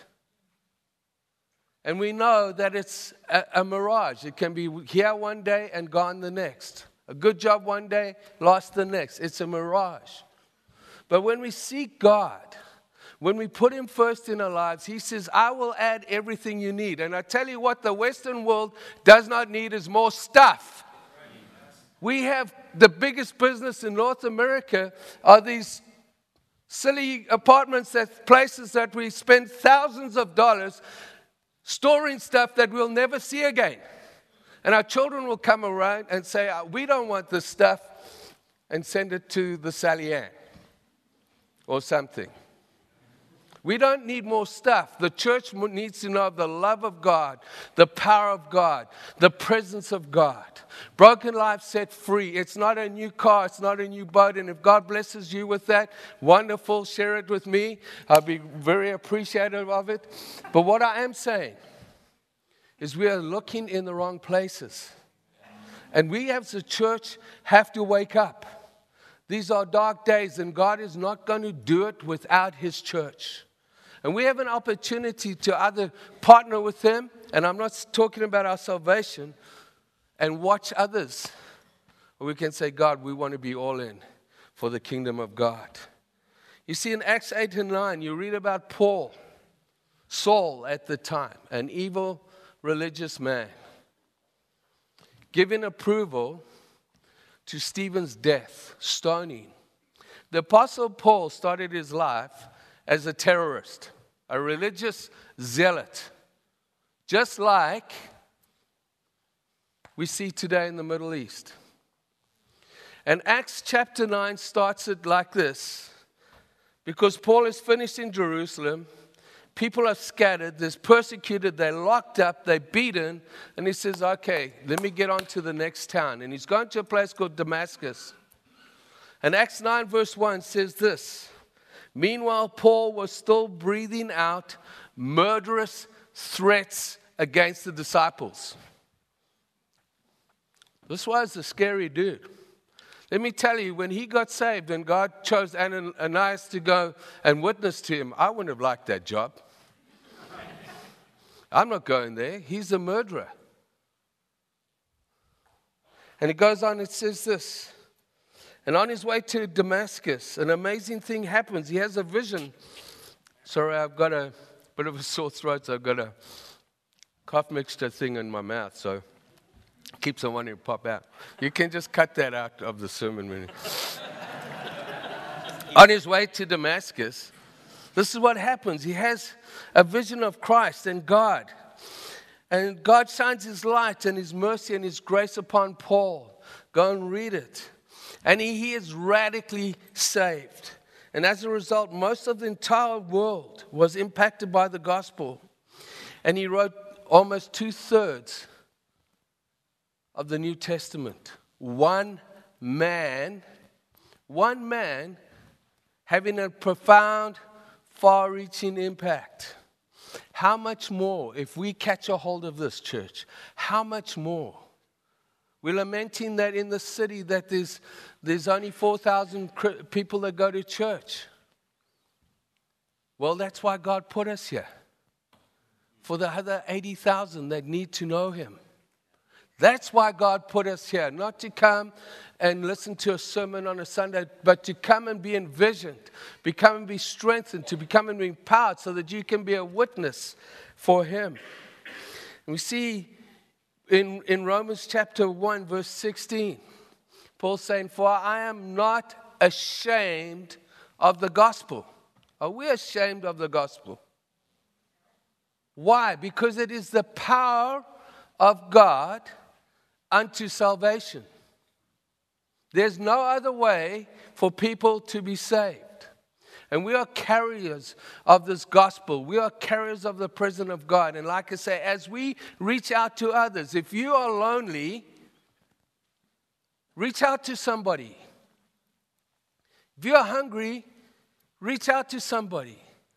And we know that it's a, a mirage. It can be here one day and gone the next. A good job one day, lost the next. It's a mirage. But when we seek God, when we put Him first in our lives, He says, I will add everything you need. And I tell you what, the Western world does not need is more stuff. We have the biggest business in North America are these silly apartments, that places that we spend thousands of dollars storing stuff that we'll never see again. And our children will come around and say, we don't want this stuff, and send it to the Sally Ann or something. We don't need more stuff. The church needs to know the love of God, the power of God, the presence of God. Broken lives set free. It's not a new car. It's not a new boat. And if God blesses you with that, wonderful. Share it with me. I'll be very appreciative of it. But what I am saying is we are looking in the wrong places. And we as a church have to wake up. These are dark days, and God is not going to do it without His church. And we have an opportunity to either partner with Him, and I'm not talking about our salvation, and watch others. Or we can say, God, we want to be all in for the kingdom of God. You see, in Acts eight and nine, you read about Paul, Saul at the time, an evil religious man, giving approval to Stephen's death, stoning. The Apostle Paul started his life as a terrorist, a religious zealot, just like we see today in the Middle East. And Acts chapter nine starts it like this, because Paul is finished in Jerusalem. People are scattered, they're persecuted, they're locked up, they're beaten. And he says, okay, let me get on to the next town. And he's going to a place called Damascus. And Acts nine verse one says this, meanwhile, Paul was still breathing out murderous threats against the disciples. This was a scary dude. Let me tell you, when he got saved and God chose Ananias to go and witness to him, I wouldn't have liked that job. I'm not going there. He's a murderer. And it goes on, it says this. And on his way to Damascus, an amazing thing happens. He has a vision. Sorry, I've got a bit of a sore throat, so I've got a cough mixture thing in my mouth, so keeps on wanting to pop out. You can just cut that out of the sermon minute. On his way to Damascus, this is what happens. He has a vision of Christ and God. And God shines His light and His mercy and His grace upon Paul. Go and read it. And he, he is radically saved. And as a result, most of the entire world was impacted by the gospel. And he wrote almost two-thirds of the New Testament. One man, one man having a profound, far-reaching impact. How much more, if we catch a hold of this, church, how much more? We're lamenting that in the city that there's, there's only four thousand people that go to church. Well, that's why God put us here. for the other eighty thousand that need to know him. That's why God put us here, not to come and listen to a sermon on a Sunday, but to come and be envisioned, become and be strengthened, to become and be empowered so that you can be a witness for him. And we see in, in Romans chapter one, verse sixteen, Paul saying, "For I am not ashamed of the gospel." Are we ashamed of the gospel? Why? Because it is the power of God unto salvation. There's no other way for people to be saved. And we are carriers of this gospel. We are carriers of the presence of God. And like I say, as we reach out to others, if you are lonely, reach out to somebody. If you're hungry, reach out to somebody.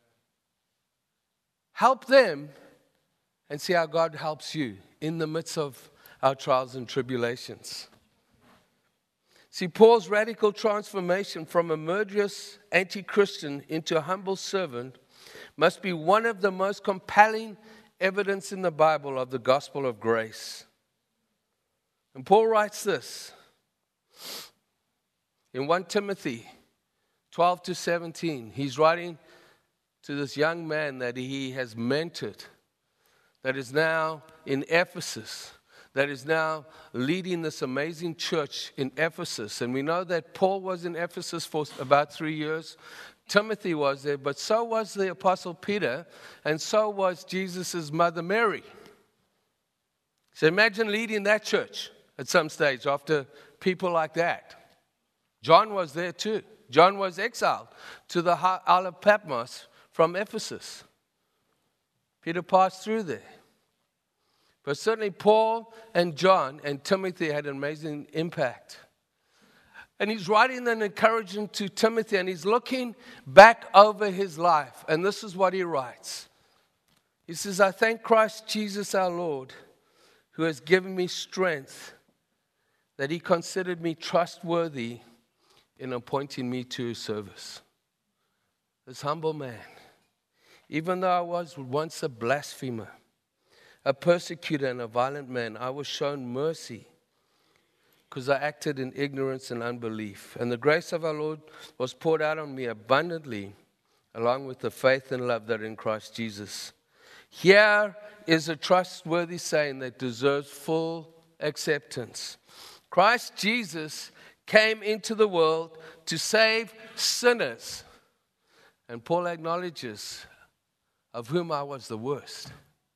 Help them and see how God helps you in the midst of our trials and tribulations. See, Paul's radical transformation from a murderous anti-Christian into a humble servant must be one of the most compelling evidence in the Bible of the gospel of grace. And Paul writes this in First Timothy twelve to seventeen. He's writing to this young man that he has mentored, that is now in Ephesus, that is now leading this amazing church in Ephesus. And we know that Paul was in Ephesus for about three years. Timothy was there, but so was the Apostle Peter, and so was Jesus' mother Mary. So imagine leading that church at some stage after people like that. John was there too. John was exiled to the Isle of Patmos from Ephesus. Peter passed through there. But certainly Paul and John and Timothy had an amazing impact. And he's writing an encouragement to Timothy, and he's looking back over his life. And this is what he writes. He says, "I thank Christ Jesus our Lord, who has given me strength, that he considered me trustworthy in appointing me to his service." This humble man, even though I was once a blasphemer, a persecutor and a violent man, I was shown mercy because I acted in ignorance and unbelief. And the grace of our Lord was poured out on me abundantly, along with the faith and love that are in Christ Jesus. Here is a trustworthy saying that deserves full acceptance. Christ Jesus came into the world to save sinners. And Paul acknowledges, of whom I was the worst.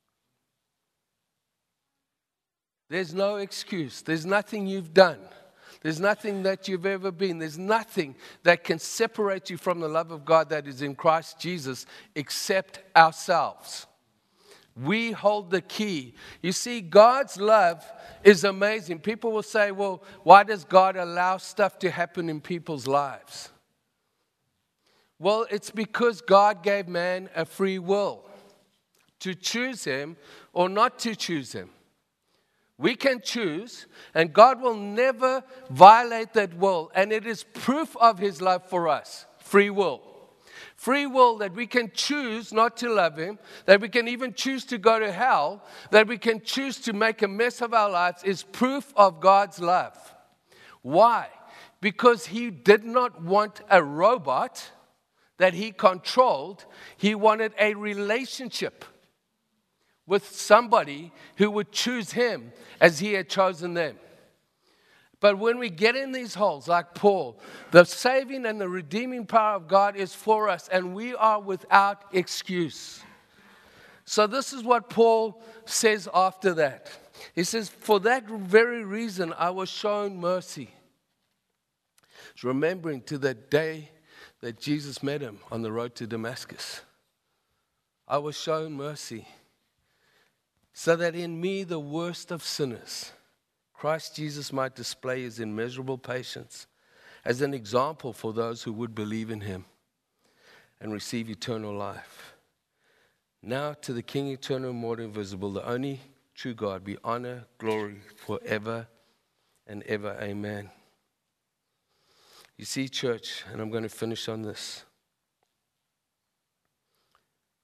There's no excuse. There's nothing you've done. There's nothing that you've ever been. There's nothing that can separate you from the love of God that is in Christ Jesus except ourselves. We hold the key. You see, God's love is amazing. People will say, well, why does God allow stuff to happen in people's lives? Well, it's because God gave man a free will to choose him or not to choose him. We can choose, and God will never violate that will. And it is proof of his love for us, free will. Free will that we can choose not to love him, that we can even choose to go to hell, that we can choose to make a mess of our lives is proof of God's love. Why? Because he did not want a robot that he controlled. He wanted a relationship with somebody who would choose him as he had chosen them. But when we get in these holes, like Paul, the saving and the redeeming power of God is for us, and we are without excuse. So this is what Paul says after that. He says, "For that very reason I was shown mercy." It's remembering to that day that Jesus met him on the road to Damascus. I was shown mercy, so that in me, the worst of sinners, Christ Jesus might display his immeasurable patience as an example for those who would believe in him and receive eternal life. Now to the King eternal, immortal, invisible, the only true God, be honor, glory forever and ever. Amen. You see, church, and I'm going to finish on this.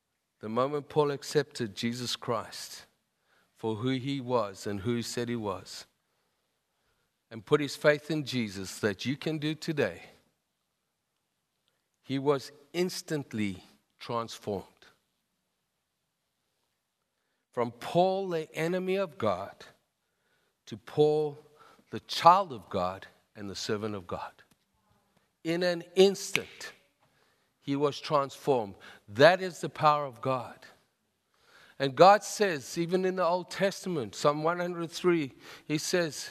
the moment Paul accepted Jesus Christ for who he was and who he said he was, and put his faith in Jesus that you can do today, he was instantly transformed. From Paul, the enemy of God, to Paul, the child of God and the servant of God. In an instant, he was transformed. That is the power of God. And God says, even in the Old Testament, Psalm one hundred three, he says,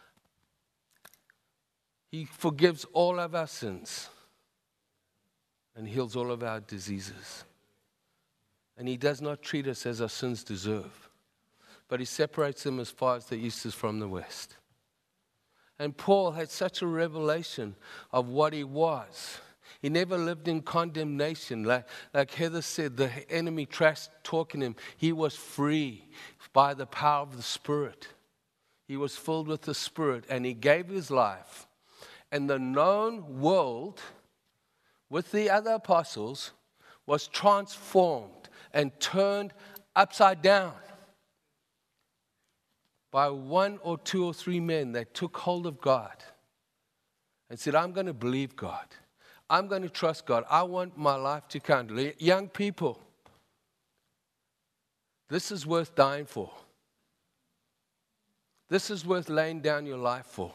he forgives all of our sins and heals all of our diseases. And he does not treat us as our sins deserve, but he separates them as far as the east is from the west. And Paul had such a revelation of what he was. He never lived in condemnation. Like, like Heather said, the enemy trashed talking him. He was free by the power of the Spirit. He was filled with the Spirit, and he gave his life. And the known world, with the other apostles, was transformed and turned upside down by one or two or three men that took hold of God and said, I'm going to believe God. I'm going to trust God. I want my life to count. Young people, this is worth dying for. This is worth laying down your life for.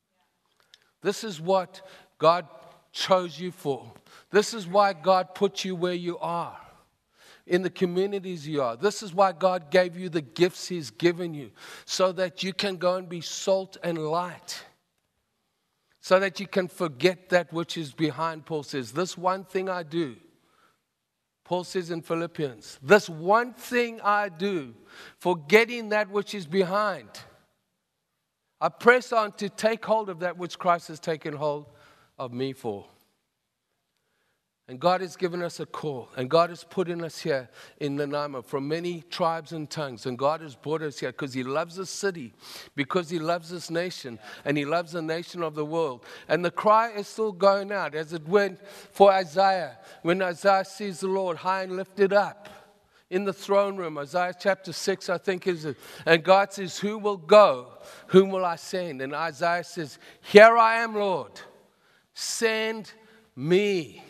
This is what God chose you for. This is why God put you where you are, in the communities you are. This is why God gave you the gifts he's given you, so that you can go and be salt and light, so that you can forget that which is behind. Paul says, this one thing I do. Paul says in Philippians, this one thing I do, forgetting that which is behind, I press on to take hold of that which Christ has taken hold of me for. And God has given us a call. And God has put in us here in Nanaimo from many tribes and tongues. And God has brought us here because he loves this city, because he loves this nation, and he loves the nation of the world. And the cry is still going out as it went for Isaiah. When Isaiah sees the Lord high and lifted up in the throne room, Isaiah chapter six, I think is it. And God says, who will go? Whom will I send? And Isaiah says, here I am, Lord. Send me.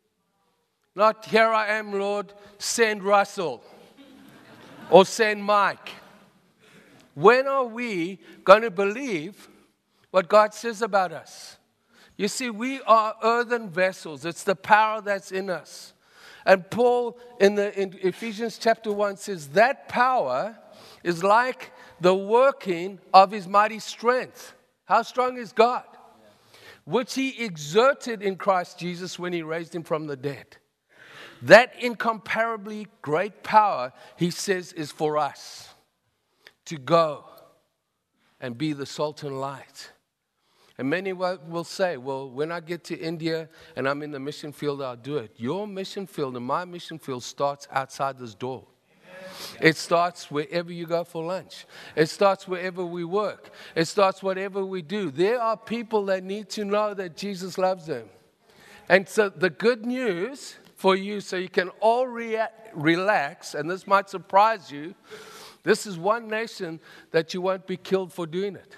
Not here I am, Lord, send Russell or send Mike. When are we going to believe what God says about us? You see, we are earthen vessels. It's the power that's in us. And Paul in, the, in Ephesians chapter one says that power is like the working of his mighty strength. How strong is God? Which he exerted in Christ Jesus when he raised him from the dead. That incomparably great power, he says, is for us to go and be the salt and light. And many will say, well, when I get to India and I'm in the mission field, I'll do it. Your mission field and my mission field starts outside this door. It starts wherever you go for lunch. It starts wherever we work. It starts whatever we do. There are people that need to know that Jesus loves them. And so the good news for you, so you can all rea- relax, and this might surprise you, this is one nation that you won't be killed for doing it.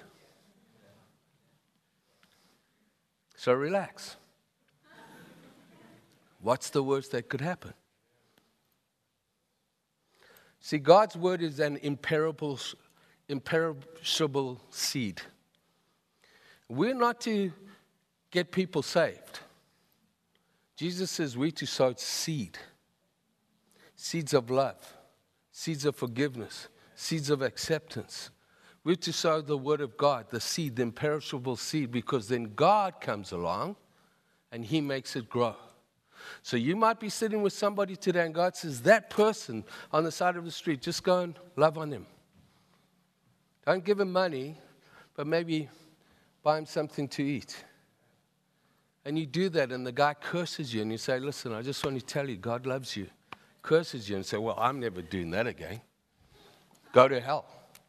So relax. What's the worst that could happen? See, God's word is an imperishable, imperishable seed. We're not to get people saved. Jesus says we're to sow seed. Seeds of love. Seeds of forgiveness. Seeds of acceptance. We're to sow the word of God, the seed, the imperishable seed, because then God comes along and he makes it grow. So you might be sitting with somebody today and God says, that person on the side of the street, just go and love on him. Don't give him money, but maybe buy him something to eat. And you do that, and the guy curses you, and you say, listen, I just want to tell you, God loves you. Curses you, and say, well, I'm never doing that again. Go to hell.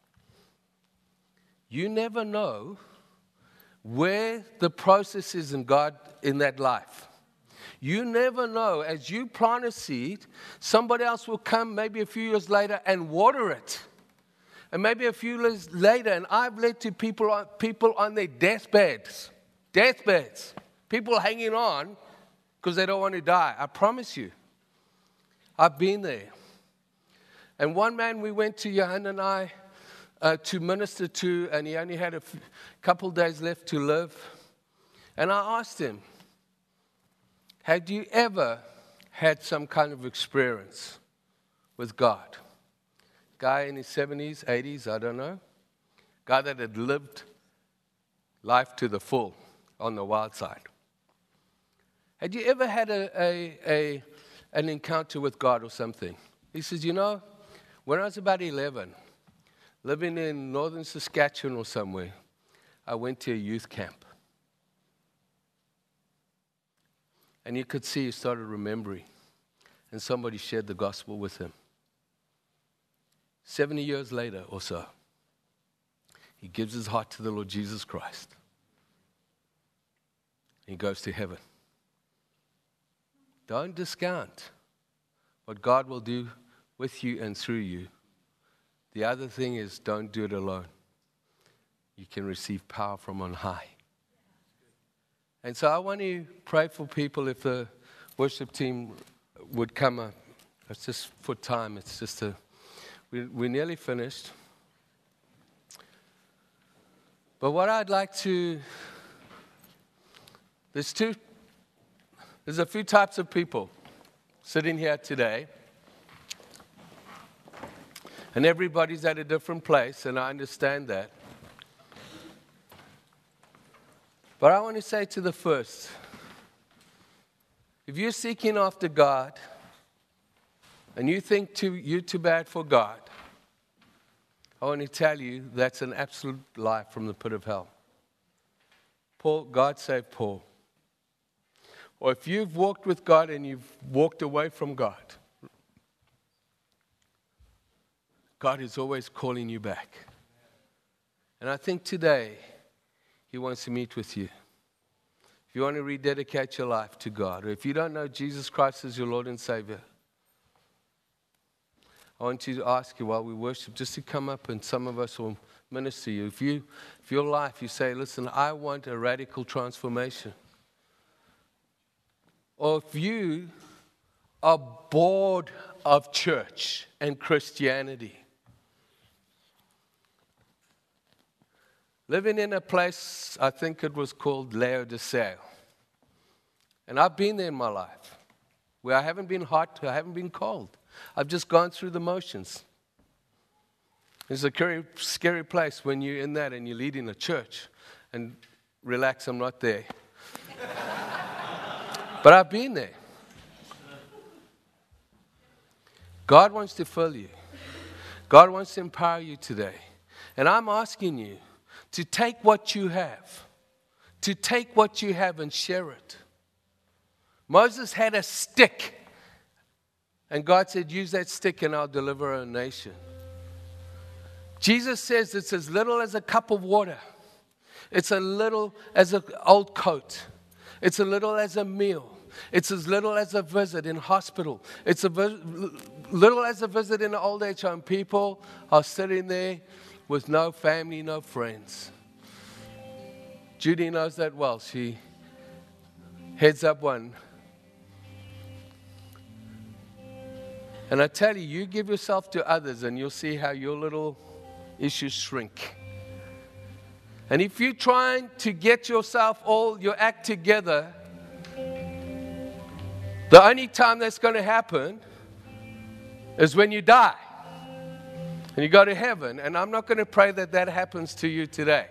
You never know where the process is in God in that life. You never know. As you plant a seed, somebody else will come maybe a few years later and water it. And maybe a few years later, and I've led to people on, people on their deathbeds, deathbeds, people hanging on because they don't want to die. I promise you. I've been there. And one man we went to, Johan and I, uh, to minister to, and he only had a few, couple days left to live. And I asked him, had you ever had some kind of experience with God? Guy in his seventies, eighties, I don't know. Guy that had lived life to the full on the wild side. Had you ever had a, a, a an encounter with God or something? He says, you know, when I was about eleven, living in northern Saskatchewan or somewhere, I went to a youth camp. And you could see he started remembering. And somebody shared the gospel with him. seventy years later or so, he gives his heart to the Lord Jesus Christ. He goes to heaven. Don't discount what God will do with you and through you. The other thing is, don't do it alone. You can receive power from on high. And so I want to pray for people. If the worship team would come up. It's just for time. It's just a, we, we're nearly finished. But what I'd like to, there's two, there's a few types of people sitting here today. And everybody's at a different place, and I understand that. But I want to say to the first, if you're seeking after God, and you think too, you're too bad for God, I want to tell you that's an absolute lie from the pit of hell. Paul, God saved Paul. Or if you've walked with God and you've walked away from God, God is always calling you back. And I think today, He wants to meet with you. If you want to rededicate your life to God, or if you don't know Jesus Christ as your Lord and Savior, I want you to ask you while we worship, just to come up and some of us will minister to you. If you, if your life, you say, listen, I want a radical transformation. Or if you are bored of church and Christianity, living in a place, I think it was called Laodicea. And I've been there in my life, where I haven't been hot, I haven't been cold. I've just gone through the motions. It's a scary, scary place when you're in that and you're leading a church. And relax, I'm not there. But I've been there. God wants to fill you. God wants to empower you today. And I'm asking you to take what you have, to take what you have and share it. Moses had a stick, and God said, use that stick and I'll deliver a nation. Jesus says it's as little as a cup of water. It's as little as an old coat. It's as little as a meal. It's as little as a visit in hospital. It's as little as a visit in an old age home. People are sitting there with no family, no friends. Judy knows that well. She heads up one. And I tell you, you give yourself to others and you'll see how your little issues shrink. And if you're trying to get yourself all your act together, the only time that's going to happen is when you die and you go to heaven. And I'm not going to pray that that happens to you today.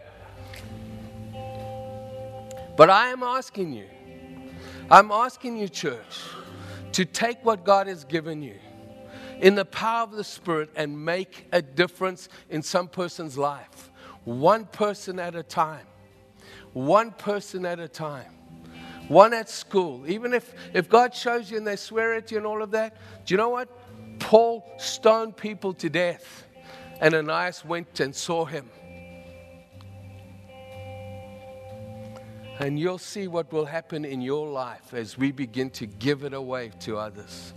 But I am asking you, I'm asking you, church, to take what God has given you in the power of the Spirit and make a difference in some person's life. One person at a time. One person at a time. One at school. Even if, if God shows you and they swear at you and all of that, do you know what? Paul stoned people to death. And Ananias went and saw him. And you'll see what will happen in your life as we begin to give it away to others.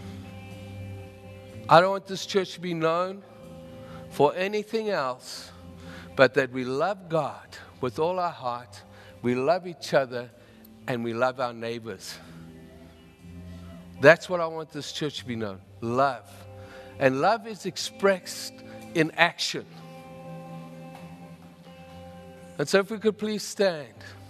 I don't want this church to be known for anything else but that we love God with all our heart, we love each other, and we love our neighbors. That's what I want this church to be known, love. And love is expressed in action. And so if we could please stand.